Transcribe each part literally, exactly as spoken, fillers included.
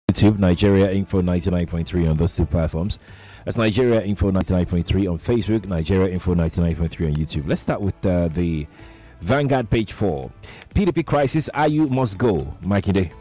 YouTube, Nigeria Info ninety-nine point three on those two platforms. That's Nigeria Info ninety-nine point three on Facebook, Nigeria Info ninety-nine point three on YouTube. Let's start with uh, the Vanguard page four. P D P crisis, I U must go. Mikey Day.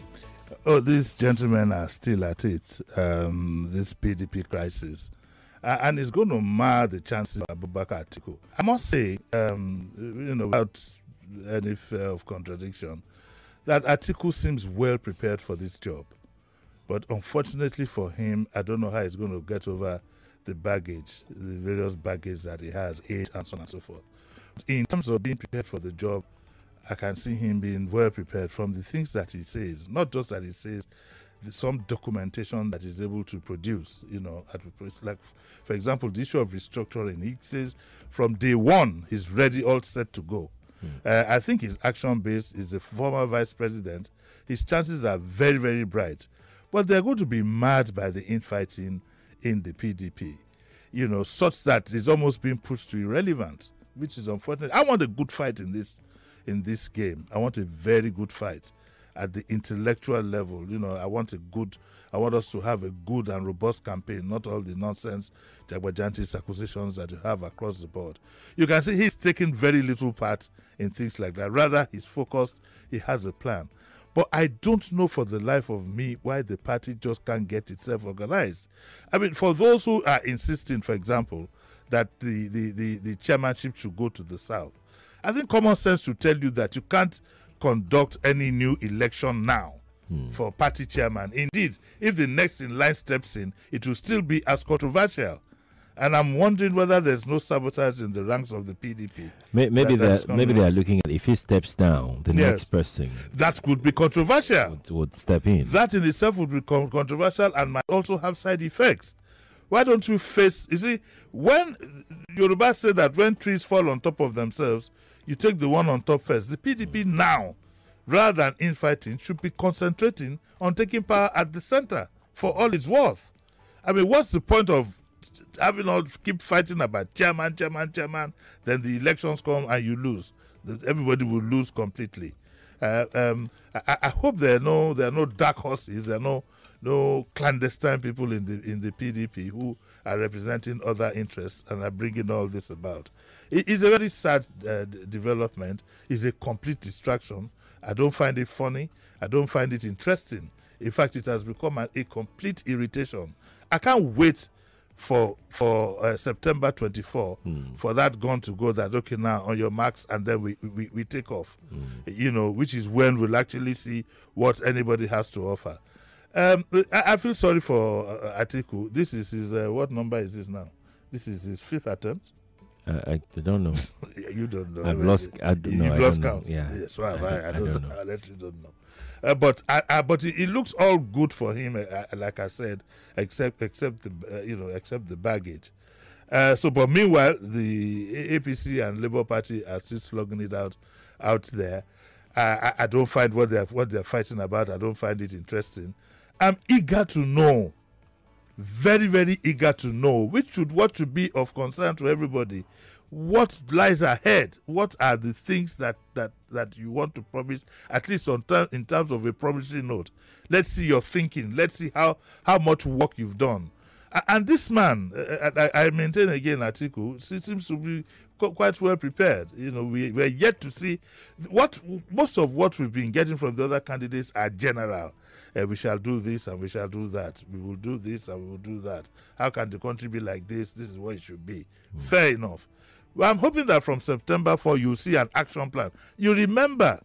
Oh, these gentlemen are still at it, um, this P D P crisis. Uh, and it's going to mar the chances of Abubakar Atiku. I must say, um, you know, without any fear of contradiction, that Atiku seems well prepared for this job. But unfortunately for him, I don't know how he's going to get over the baggage, the various baggage that he has, age and so on and so forth. In terms of being prepared for the job, I can see him being well prepared from the things that he says, not just that he says, some documentation that he's able to produce, you know, at like, for example, the issue of restructuring. He says from day one, he's ready, all set to go. Mm. Uh, I think his action base is a former vice president. His chances are very, very bright. But they're going to be mad by the infighting in the P D P, you know, such that it's almost being pushed to irrelevant, which is unfortunate. I want a good fight in this in this game. I want a very good fight at the intellectual level. You know, I want a good, I want us to have a good and robust campaign, not all the nonsense, Jagbajantis accusations that you have across the board. You can see he's taking very little part in things like that. Rather, he's focused, he has a plan. But I don't know for the life of me why the party just can't get itself organized. I mean, for those who are insisting, for example, that the, the, the, the chairmanship should go to the South, I think common sense should tell you that you can't conduct any new election now hmm. for party chairman. Indeed, if the next in line steps in, it will still be as controversial. And I'm wondering whether there's no sabotage in the ranks of the P D P. Maybe that, they're maybe they are looking at if he steps down, the yes. next person that could be controversial would, would step in. That in itself would be controversial and might also have side effects. Why don't you face? You see, when Yoruba say that when trees fall on top of themselves, you take the one on top first. The P D P mm. now, rather than infighting, should be concentrating on taking power at the center for all it's worth. I mean, what's the point of having all keep fighting about chairman, chairman, chairman, then the elections come and you lose. Everybody will lose completely. Uh, um, I, I hope there are no there are no dark horses, there are no no clandestine people in the in the P D P who are representing other interests and are bringing all this about. It is a very sad uh, d- development. It's a complete distraction. I don't find it funny. I don't find it interesting. In fact, it has become a, a complete irritation. I can't wait for for uh, September twenty-fourth mm. for that gun to go that, okay, now on your marks, and then we, we, we take off, mm. you know, which is when we'll actually see what anybody has to offer. Um, I, I feel sorry for uh, Atiku. This is his, uh, what number is this now? This is his fifth attempt? Uh, I don't know. You don't know. I've lost, I don't know. You've I lost don't count. Know. Yeah. yeah. So have I. I, I, don't, I don't know. I honestly don't know. Uh, but I, I, but it, it looks all good for him, uh, like I said, except except the uh, you know except the baggage. Uh, so, but meanwhile, the A P C and Labour Party are still slugging it out out there. Uh, I, I don't find what they're what they're fighting about. I don't find it interesting. I'm eager to know, very very eager to know, which should what should be of concern to everybody. What lies ahead? What are the things that, that, that you want to promise, at least on ter- in terms of a promissory note? Let's see your thinking. Let's see how, how much work you've done. A- and this man, uh, I, I maintain again, Atiku, seems to be qu- quite well prepared. You know, we, we're yet to see what most of what we've been getting from the other candidates are general. Uh, we shall do this and we shall do that. We will do this and we will do that. How can the country be like this? This is what it should be. Mm. Fair enough. Well, I'm hoping that from September fourth, you'll see an action plan. You remember,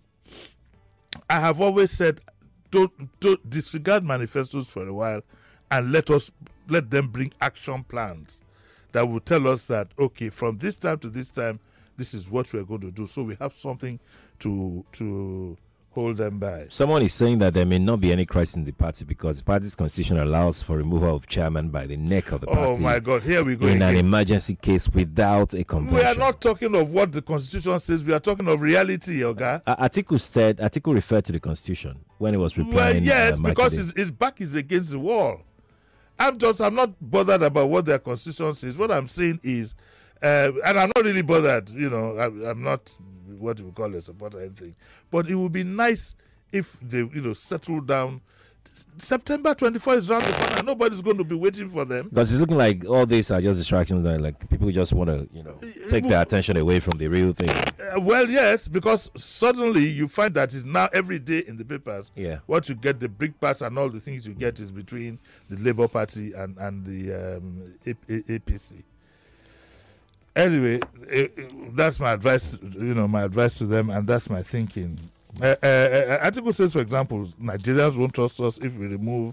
I have always said, don't, don't disregard manifestos for a while and let us let them bring action plans that will tell us that, okay, from this time to this time, this is what we're going to do. So we have something to to hold them by. Someone is saying that there may not be any crisis in the party because the party's constitution allows for removal of chairman by the neck of the party. Oh my God, here we go in again. an emergency case without a convention. We are not talking of what the constitution says. We are talking of reality, Oga. Uh, Atiku said, Atiku referred to the constitution when he was replying. Well, yes, uh, because his, his back is against the wall. I'm just, I'm not bothered about what their constitution says. What I'm saying is, uh, and I'm not really bothered, you know, I, I'm not what you call a supporter or anything, but it would be nice if they, you know, settle down, September twenty-fourth is around the corner. Nobody's going to be waiting for them. Because it's looking like all these are just distractions that like people just want to, you know, take their attention away from the real thing. Uh, well, yes, because suddenly you find that it's now every day in the papers. Yeah. What you get, the brick pass and all the things you get is between the Labour Party and, and the um, A P C. Anyway, it, it, that's my advice, you know, my advice to them, and that's my thinking. Uh, uh, uh, article says, for example, Nigerians won't trust us if we remove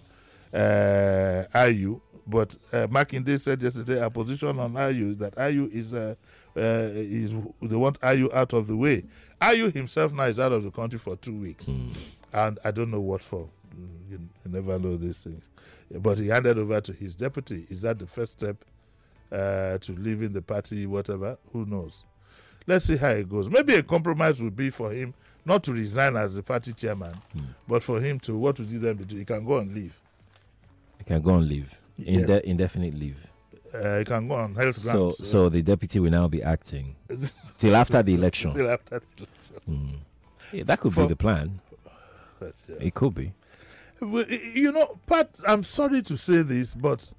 uh, I U. But uh, Makinde said yesterday, our position on I U is that I U is uh, uh, is they want I U out of the way. I U himself now is out of the country for two weeks, mm. and I don't know what for. You, you never know these things. But he handed over to his deputy. Is that the first step uh, to leaving the party? Whatever, who knows? Let's see how it goes. Maybe a compromise would be for him not to resign as the party chairman, mm. but for him to, what would he then do? He can go and leave. He can go and leave. Inde- Yes. Indefinite leave. Uh, he can go on health So, grounds. so the deputy will now be acting till after the election. Till after the election. Mm. Yeah, that could For- be the plan. But, yeah. It could be. Well, y- you know, Pat, I'm sorry to say this, but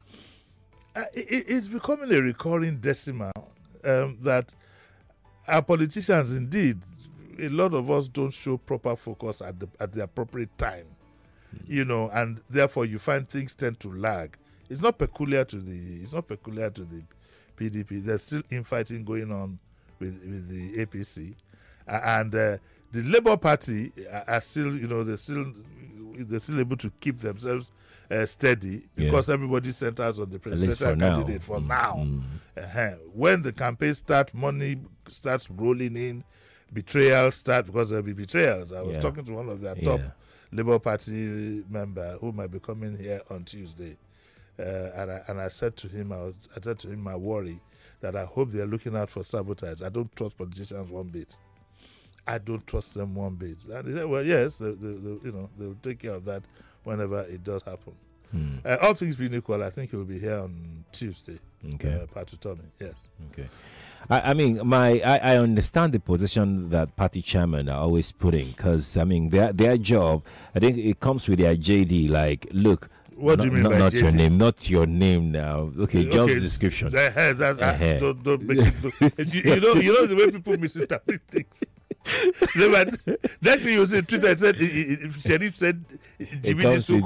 uh, it, it's becoming a recurring decimal um, that our politicians, indeed, a lot of us don't show proper focus at the at the appropriate time, mm. you know, and therefore you find things tend to lag. It's not peculiar to the. It's not peculiar to the P D P. There's still infighting going on with with the A P C, uh, and uh, the Labour Party are, are still, you know, they're still they're still able to keep themselves uh, steady because yeah. everybody centers on the presidential for candidate now. for mm. now. Mm. Uh-huh. When the campaign starts, money starts rolling in, betrayals start because there'll be betrayals. I was Yeah. talking to one of their Yeah. top Labour Party member who might be coming here on Tuesday. Uh, and I and I said to him, I, was, I said to him, my worry that I hope they're looking out for sabotage. I don't trust politicians one bit. I don't trust them one bit. And he said, well, yes, they, they, they, you know, they'll take care of that whenever it does happen. Hmm. Uh, all things being equal, I think he will be here on Tuesday. Okay. Uh, Pat Utomi, yes. Okay. I, I mean, my I, I understand the position that party chairmen are always putting because I mean their their job. I think it comes with their J D. Like, look. What do you mean not, by not J D? your name, not your name now. Okay, job description. That, that, that, Uh-huh. don't, don't make it, don't, you, you know, you know the way people misinterpret things. They might- Next thing you see, Twitter said, i- i- if Sheriff said, Jimmy comes Disu with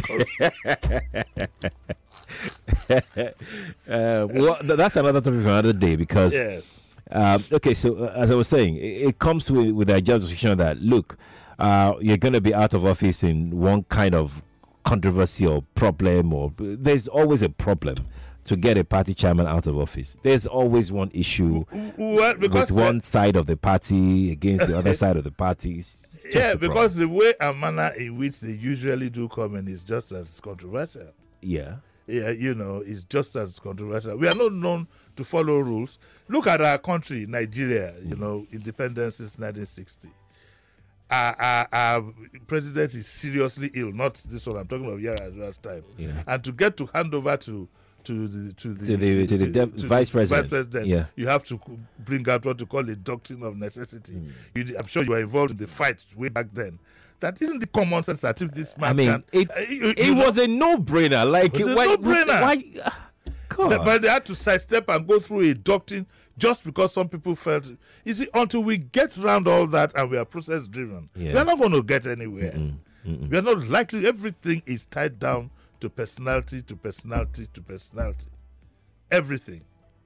comes J D. uh, well, th- that's another topic for another day because. Yes. Um, okay, so uh, as I was saying, it, it comes with with the job description that look, uh, you're going to be out of office in one kind of controversy or problem, or there's always a problem to get a party chairman out of office. There's always one issue Well, because with one side of the party against the other side of the party. It's it's just yeah, a problem. because the way and manner in which they usually do come in is just as controversial. yeah, Yeah, you know, it's just as controversial. We are not known to follow rules. Look at our country, Nigeria, you know, independence since nineteen sixty. Our, our, our president is seriously ill, not this one, I'm talking of Yar'Adua's time. yeah. And to get to hand over to to the to the, To the- to the de- vice president. vice president, Yeah. you have to c- bring out what you call a doctrine of necessity. Mm. You, I'm sure you were involved in the fight way back then. That isn't the common sense that if this man I mean, can, it uh, you- it you know, was a no-brainer. Like, It was a why, no-brainer. Why? uh, God. That- but they had to sidestep and go through a doctrine just because some people felt. You see, until we get around all that and we are process driven, Yeah. we are not going to get anywhere. Mm, mm, We are not likely. Everything is tied down to personality, to personality, to personality. Everything.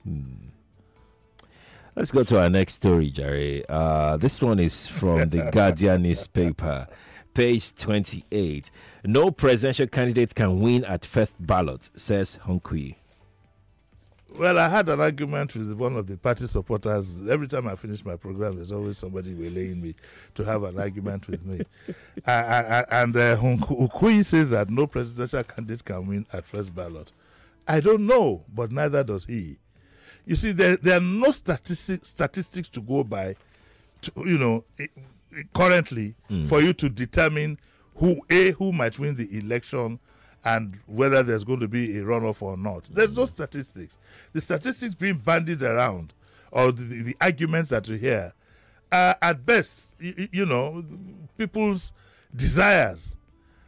Let's go to our next story, Jerry. Uh, this one is from the Guardian newspaper, page twenty-eight. No presidential candidate can win at first ballot, says Hunkui. Well, I had an argument with one of the party supporters. Every time I finish my program, there's always somebody relaying me to have an argument with me. I, I, I, and uh, Ukui says that no presidential candidate can win at first ballot. I don't know, but neither does he. You see, there, there are no statistics statistics to go by, to, you know, i- i- currently Mm. for you to determine who a who might win the election and whether there's going to be a runoff or not. There's no statistics. The statistics being bandied around, or the, the, the arguments that you hear, are at best, you, you know, people's desires.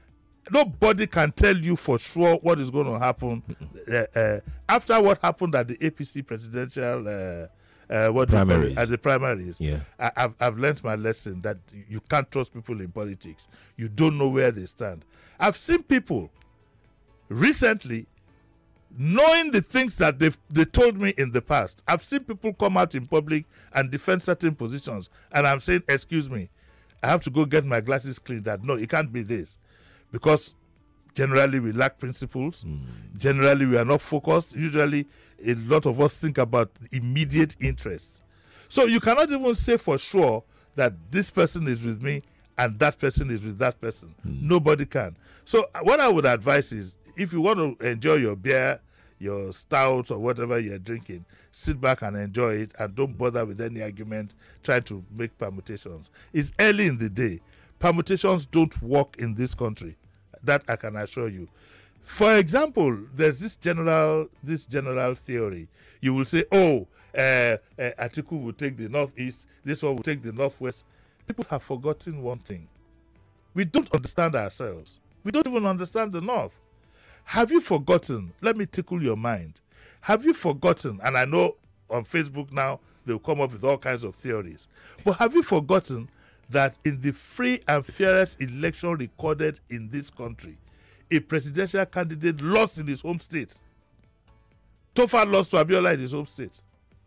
nobody can tell you for sure what is going to happen uh, uh, after what happened at the A P C presidential uh, uh, what primaries. At the primaries. Yeah. I, I've I've learned my lesson that you can't trust people in politics. You don't know where they stand. I've seen people recently, knowing the things that they've they told me in the past. I've seen people come out in public and defend certain positions, and I'm saying, excuse me, I have to go get my glasses cleaned. That no, it can't be this, because generally we lack principles. Mm. Generally we are not focused. Usually a lot of us think about immediate interests. So you cannot even say for sure that this person is with me and that person is with that person. Mm. Nobody can. So what I would advise is, if you want to enjoy your beer, your stout or whatever you're drinking, sit back and enjoy it, and don't bother with any argument trying to make permutations. It's early in the day. Permutations don't work in this country. That I can assure you. For example, there's this general this general theory. You will say, oh, uh, uh, Atiku will take the northeast, this one will take the northwest. People have forgotten one thing. We don't understand ourselves. We don't even understand the north. Have you forgotten? Let me tickle your mind. Have you forgotten? And I know on Facebook now they'll come up with all kinds of theories. But have you forgotten that in the free and fairest election recorded in this country, a presidential candidate lost in his home state? Tofa lost to Abiola in his home state.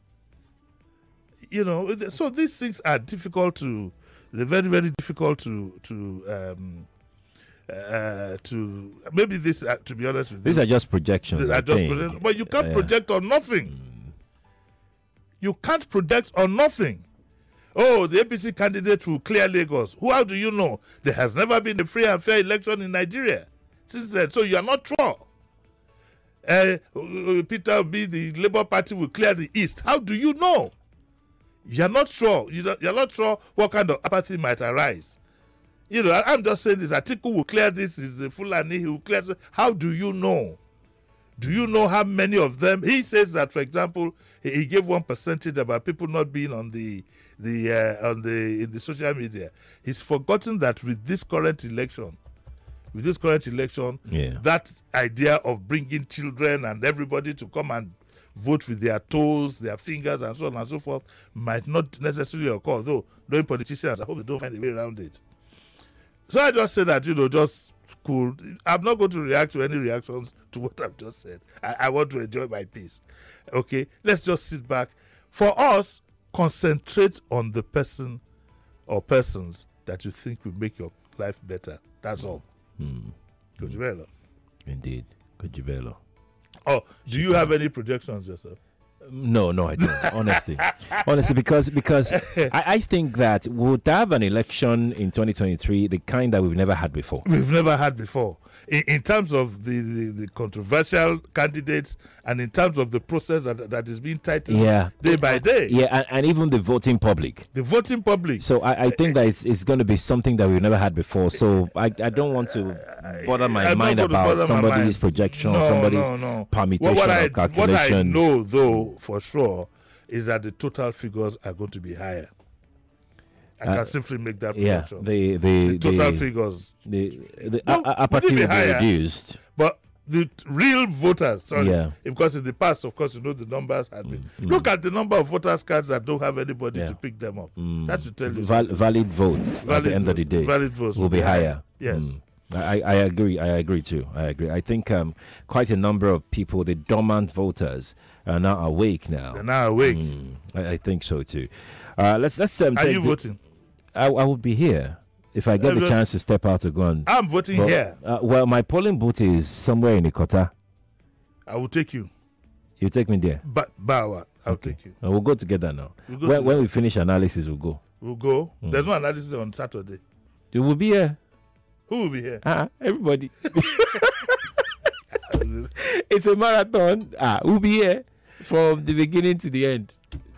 You know, so these things are difficult to, they're very, very difficult to, to, um, uh, to, maybe this, uh, to be honest with these you. These are just projections. These are just projections, but you can't uh, project on nothing. Mm. You can't project on nothing. Oh, the A P C candidate will clear Lagos. Who, how do you know? There has never been a free and fair election in Nigeria since then, so you are not sure. Uh, Peter Obi, the Labour Party will clear the East. How do you know? You are not sure. You are not sure what kind of apathy might arise. You know, I'm just saying this. Atiku will clear this. Is the Fulani? He will clear this. How do you know? Do you know how many of them? He says that, for example, he, he gave one percentage about people not being on the the uh, on the in the social media. He's forgotten that with this current election, with this current election, yeah. that idea of bringing children and everybody to come and vote with their toes, their fingers, and so on and so forth might not necessarily occur. Though knowing politicians, I hope they don't find a way around it. So I just say that, you know, just cool. I'm not going to react to any reactions to what I've just said. I, I want to enjoy my peace. Okay, let's just sit back. For us, concentrate on the person or persons that you think will make your life better. That's all. Mm. Mm. Indeed. Kojibelo. Oh, do you have any projections yourself? No, no, I don't. Honestly, honestly, because because I, I think that we'll have an election in twenty twenty-three, the kind that we've never had before. We've never had before. In, in terms of the, the, the controversial candidates and in terms of the process that, that is being tightened yeah. day by day. Yeah, and, and even the voting public. The voting public. So I, I think that it's, it's going to be something that we've never had before. So I, I don't want to bother my I'm mind about somebody's mind. projection, no, somebody's no, no. permutation what, what or I, calculation. What I know, though, for sure, is that the total figures are going to be higher. I can uh, simply make that projection. Yeah, the, the, the total the, figures. The, the no, uh, apathy will be reduced. But the real voters, sorry, yeah. because in the past, of course, you know, the numbers had been. Mm, Look mm. at the number of voters cards that don't have anybody yeah. to pick them up. Mm. That should tell you. Val- valid votes valid at the end votes, of the day valid votes will be higher. higher. Yes. Mm. I, I agree. I agree too. I agree. I think um, quite a number of people, the dormant voters, are now awake now. They're now awake. Mm, I, I think so too. Uh, let's let's. Um, are you the, voting? I, I would be here if I get I'm the chance to step out to go on. I'm voting but, here. Uh, well, my polling booth is somewhere in Ikota. I will take you. You take me there. But Bawa, I'll okay. take you. Uh, we'll go together now. We'll go when, together. when we finish analysis, we'll go. We'll go. Mm. There's no analysis on Saturday. You will be here. Who will be here? Uh, everybody. It's a marathon. Ah, we'll be here from the beginning to the end.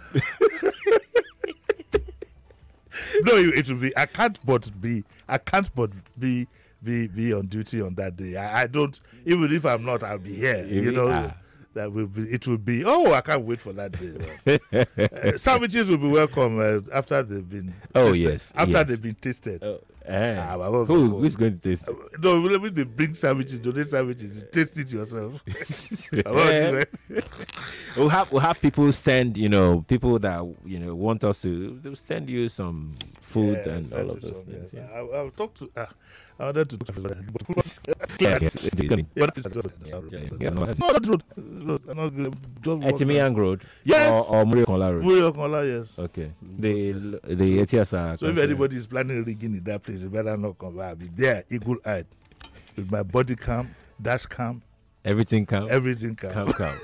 No, it will be. I can't but be. I can't but be be be on duty on that day. I, I don't. Even if I'm not, I'll be here. You, you know. Ah. That will be. It will be. Oh, I can't wait for that day. uh, sandwiches will be welcome uh, after they've been. Oh tasted, yes. After yes. they've been tasted. Oh. Eh. Ah, my wife Who, will who's going to taste it? No, when they bring sandwiches, donate sandwiches, you taste it yourself. Eh. We'll have we'll have people send, you know, people that you know want us to they'll send you some food Yeah, and send all of you those some, things. yes. Yeah. I, I'll talk to. Uh, I wanted to talk to. Yes, yes, it's good. Yeah, that is good. Yeah, yeah, no, that's- No, not road. road. I'm not good. Just walk down. Etimiang Road. Yes. Or, or Muriokola Road. Muri Okola, yes. Okay. The the A T S are. So if anybody is planning rigging in that place, you better not come. I'll be there, eagle eyed, with my body cam, dash cam, everything counts. everything cam. Count, count.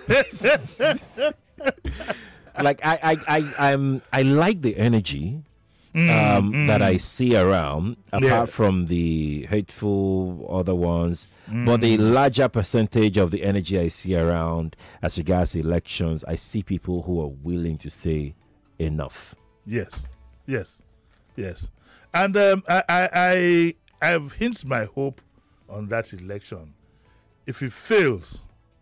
Like I, I, I, I'm, I like the energy um, that I see around, apart Yeah. from the hateful other ones. But the larger percentage of the energy I see around as regards elections, I see people who are willing to say enough. Yes, yes, yes. And um, I, I, I, I've hinged my hope on that election. If it fails,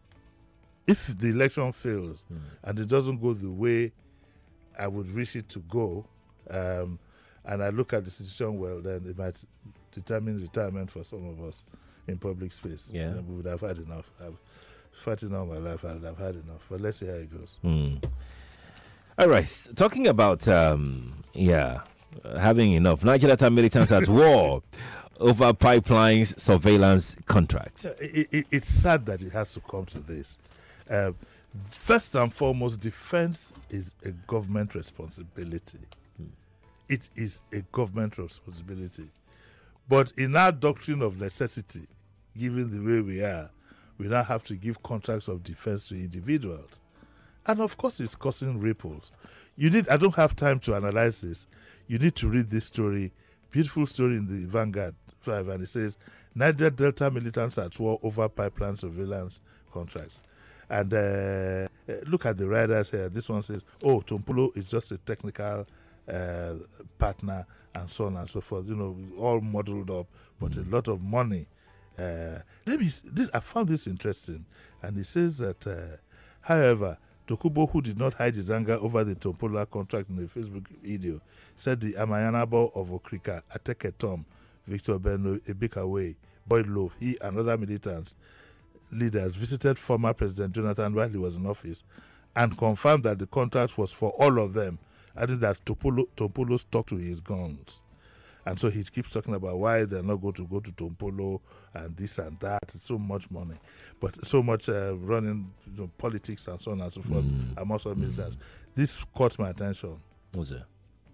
if the election fails and it doesn't go the way I would wish it to go, um, and I look at the situation well, then it might determine retirement for some of us in public space. Yeah. Then we would have had enough. I've fighting all my life. I would have had enough. But let's see how it goes. Mm. All right. Talking about, um, yeah, uh, having enough. Niger Delta militants at war over pipelines surveillance contract. It, it, it's sad that it has to come to this. Uh, first and foremost, defense is a government responsibility. It is a government responsibility. But in our doctrine of necessity, given the way we are, we now have to give contracts of defense to individuals. And of course, it's causing ripples. You need, I don't have time to analyze this. You need to read this story, beautiful story in the Vanguard five, and it says, Niger Delta militants at war over pipeline surveillance contracts. And uh, look at the riders here. This one says, oh, Tompolo is just a technical uh, partner and so on and so forth. You know, all modeled up, but mm. a lot of money. Uh, let me. This I found this interesting, and it says that, uh, however, Dokubo, who did not hide his anger over the Tompola contract in a Facebook video, said the Amayanabo of Okrika, Ateke Tom, Victor Beno, Ebikawe, Boyd Loaf, he and other militants leaders visited former President Jonathan while he was in office and confirmed that the contract was for all of them, adding that Tompolo, Tompolo stuck to his guns. And so he keeps talking about why they're not going to go to Tompolo and this and that. It's so much money, but so much uh, running you know, politics and so on and so forth Mm. amongst all militants. This caught my attention. What's that?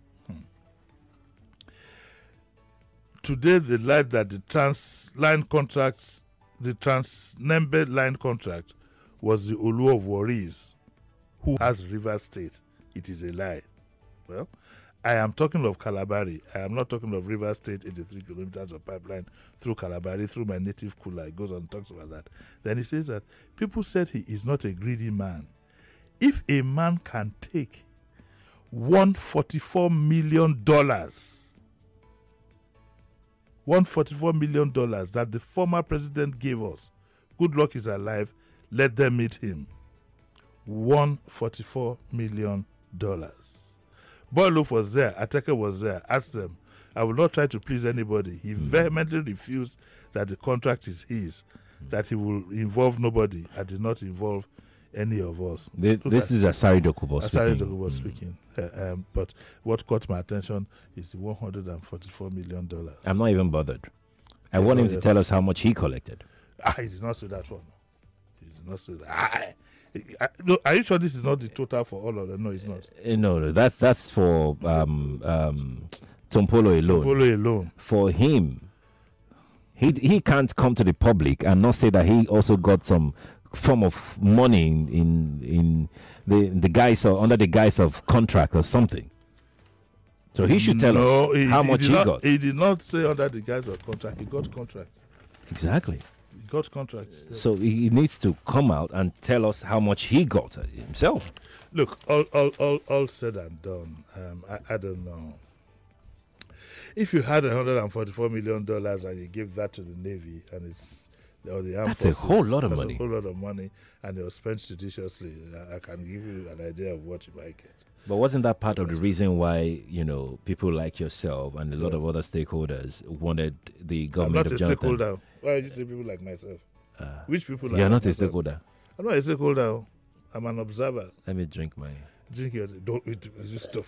Today, they lied that the trans line contracts, the trans Nembe line contract, was the Olu of Warris, who has River State. It is a lie. Well, I am talking of Kalabari. I am not talking of River State, eighty-three kilometers of pipeline through Kalabari, through my native Kula. He goes on and talks about that. Then he says that people said he is not a greedy man. If a man can take one hundred forty-four million dollars, one hundred forty-four million dollars that the former president gave us, good luck is alive, let them meet him. one hundred forty-four million dollars. Boylof was there, Ateke was there, asked them, I will not try to please anybody. He vehemently refused that the contract is his, that he will involve nobody. I did not involve any of us. This, this is Asari Dokubo Asari speaking. Dokubo speaking. Uh, um, but what caught my attention is the one hundred forty-four million dollars. I'm not even bothered. I Yeah, want him yeah. to tell us how much he collected. Ah, he did not say that one. He did not say that. I, I, no, are you sure this is not the total for all of them? No, it's not. Uh, No, no, that's that's for um, um, Tompolo alone. Polo alone. For him, he he can't come to the public and not say that he also got some form of money in in, in the the guise of, under the guise of contract or something. So he should tell no, us he, how he much did he not, got. He did not say under the guise of contract. He got contracts. Exactly. He got contracts. So he needs to come out and tell us how much he got himself. Look, all, all, all, all said and done, um, I, I don't know. If you had one hundred forty-four million dollars and you give that to the Navy and it's or the armed That's a forces. whole lot of That's money. a whole lot of money, and it was spent judiciously. I, I can give you an idea of what you might get. But wasn't that part of the reason why, you know, people like yourself and a lot Yes. of other stakeholders wanted the I'm government not of a Jonathan? stakeholder. Why you say people like myself? Uh, Which people like you're not a myself? stakeholder. I'm not a stakeholder. I'm an observer. Let me drink my... Drink your don't eat you stuff.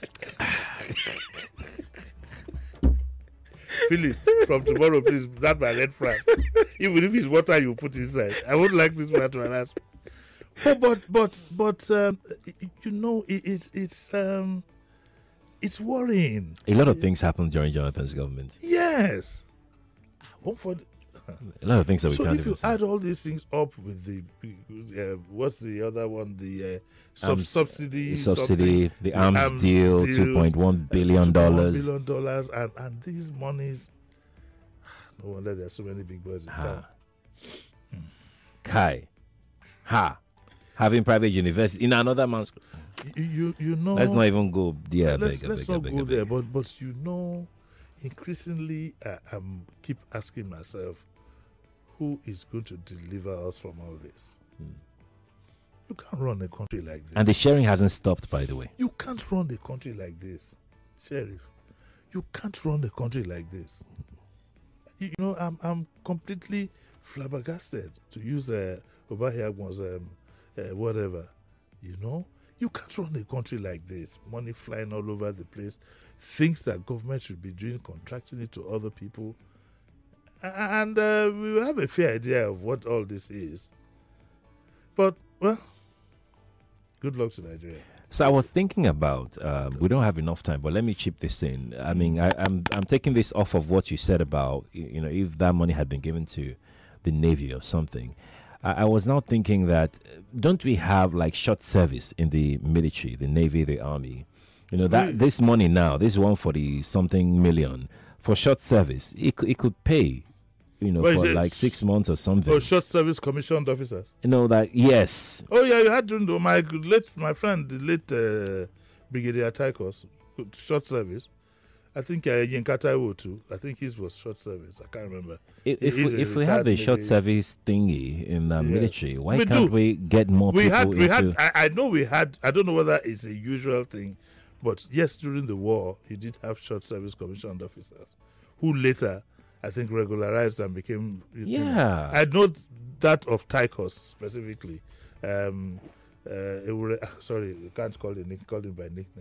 Philip, from tomorrow, please, not my red flag. Even if it's water you put inside, I would like this man to harass me. But but but but um, you know, it, it's it's um, it's worrying. A lot of things happened during Jonathan's government. Yes. One for the, A lot of things that we so can't if you even say. add all these things up with the uh, what's the other one, the uh, sub- Arms- subsidy, subsidy, the arms, arms deal, deals, two point one billion dollars. billion dollars, and and these monies. No wonder there are so many big boys in town. Ha. Kai. Ha. Having private university in another man's... You, you you know. Let's not even go there. I let's beg, I let's beg, I not beg, go I beg. there. But but you know, increasingly, uh, I'm keep asking myself, who is going to deliver us from all this? Hmm. You can't run a country like this. And the sharing hasn't stopped, by the way. You can't run a country like this, Sheriff. You can't run a country like this. You know, I'm I'm completely flabbergasted, to use uh, Obahiagmon's um, uh, whatever. You know, you can't run a country like this. Money flying all over the place. Things that government should be doing, contracting it to other people. A- And uh, we have a fair idea of what all this is. But, well, good luck to Nigeria. So I was thinking about, um, we don't have enough time, but let me chip this in. I mean, I, I'm I'm taking this off of what you said about, y- you know, if that money had been given to the Navy or something. I, I was now thinking that, uh, don't we have like short service in the military, the Navy, the Army? You know, that Really? this money now, this one forty something million for short service, it, c- it could pay, you know, What is for it? like six months or something. Oh, short service commissioned officers. You know, that, yes. Oh yeah, you had to know my late my friend, the late uh, Brigadier Tykos, short service. I think uh, Yinka Taiwo too. I think his was short service. I can't remember. If, if, He's we, a if we have the retired short Navy- service thingy in the Yes. military, why We can't do. we get more We people had we into... had I, I know we had I don't know whether it's a usual thing, but yes, during the war you did have short service commissioned officers who later I think regularized and became you know, Yeah. I know that of Tykos specifically. Um uh, it were, sorry, you can't call him, call him by nickname.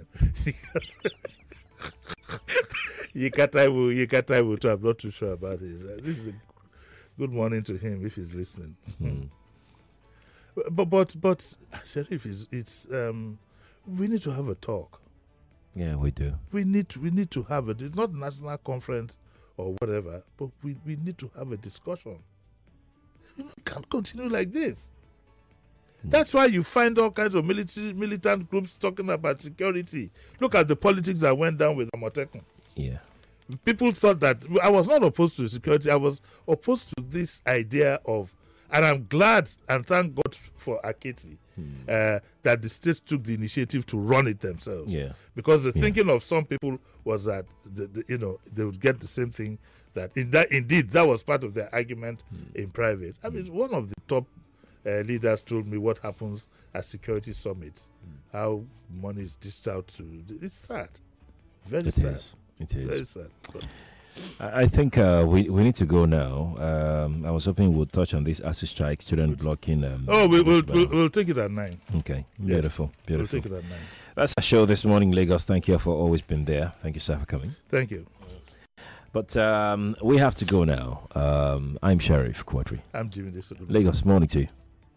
Yekataiwu, Yekataiwu too. I'm not too sure about this. Uh, this is a good morning to him if he's listening. Hmm. But but but Sheriff, is it's um, we need to have a talk. Yeah, we do. We need to, we need to have it. It's not national conference or whatever, but we, we need to have a discussion. You know, we can't continue like this. That's why you find all kinds of military militant groups talking about security. Look at the politics that went down with Amotekun. Yeah. People thought that I was not opposed to security. I was opposed to this idea of, and I'm glad and thank God for Aketi uh, that the states took the initiative to run it themselves. Yeah. Because the Yeah. thinking of some people was that the, the, you know they would get the same thing. That in that indeed that was part of their argument in private. I mean, one of the top uh, leaders told me what happens at security summits, how money is dished out to. It's sad, very It sad, is. It very is. sad. But I I think uh, we we need to go now. Um, I was hoping we'll touch on this ASU strike, student blocking. Um, oh, we, we'll, as well. we'll we'll take it at nine. Okay, beautiful, We'll beautiful. take it at nine. That's our show this morning, Lagos. Thank you for always been there. Thank you, sir, for coming. Thank you. But um, we have to go now. Um, I'm Sheriff Quadri. I'm Jimmy this. Lagos, morning to you.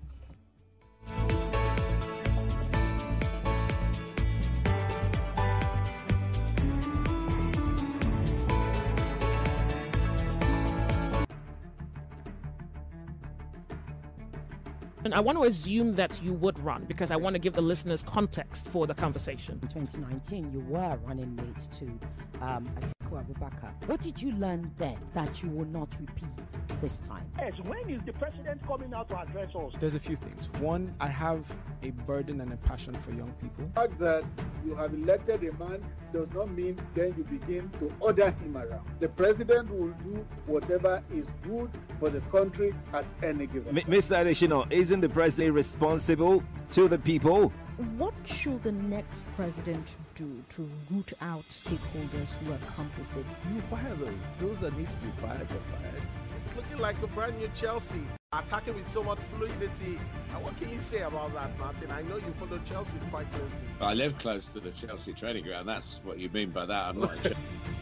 And I want to assume that you would run because I want to give the listeners context for the conversation. In twenty nineteen, you were running mate to um, Atiku Abubakar. What did you learn then that you will not repeat? this time. Yes, when is the president coming out to address us? There's a few things. One, I have a burden and a passion for young people. The fact that you have elected a man does not mean then you begin to order him around. The president will do whatever is good for the country at any given time. Mister Adeshino, isn't the president responsible to the people? What should the next president do to root out stakeholders who are complicit? You fire those. Those that need to be fired are fired. It's looking like a brand new Chelsea, attacking with so much fluidity. And what can you say about that, Martin? I know you follow Chelsea quite closely. I live close to the Chelsea training ground. That's what you mean by that. I'm not.